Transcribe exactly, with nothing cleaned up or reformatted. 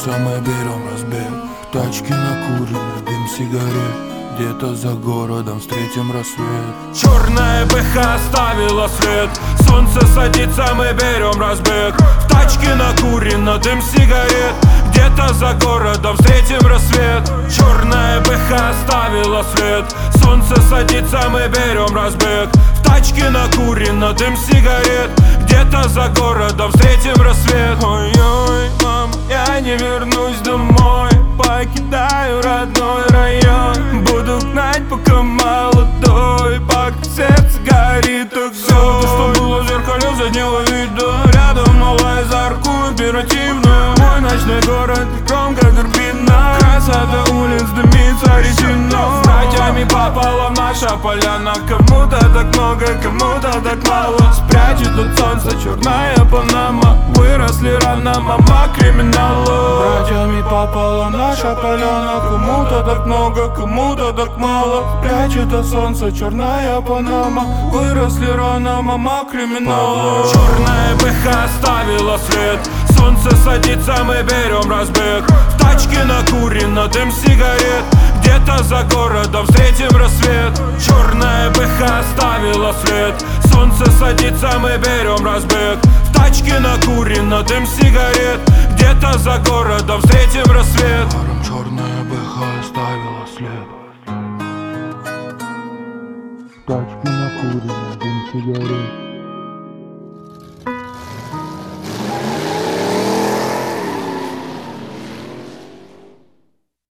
садится, мы берем разбег. Тачки накурены, дым сигарет. Где-то за городом встретим рассвет. Черная БХ оставила след. Солнце садится, мы берем разбег. В тачке накурено, дым сигарет. Где-то за городом встретим рассвет. Черная БХ оставила след. Солнце садится, мы берем разбег. В тачке накурено, дым сигарет. Где-то за городом встретим рассвет. Ой-ой, мам, я не вернусь домой. Покидаю родной район. Буду гнать, пока молодой, пока сердце горит, так все. То, что было в зеркале заднего вида. Рядом новая зарку оперативная. Мой ночной город громко турбина. Красота улиц дымится резина. С братьями пополам наша поляна. Кому-то так много, кому-то так мало. Спрячет от солнца черная панама. Выросли рано, мама криминала. Братьями пополам наша поляна. Кому-то так много, кому-то так мало. Прячет от солнца черная панама. Выросли рано, мама криминала. Черная БХ оставила след. Солнце садится, мы берем разбег. В тачке накурено, дым сигарет. Где-то за городом встретим рассвет. Черная БХ оставила след. Солнце садится, мы берем разбег. В тачке накурено, дым сигарет. Где-то за городом встретим рассвет. Черная БХ оставила след. Тачки накурены, дым сигарет.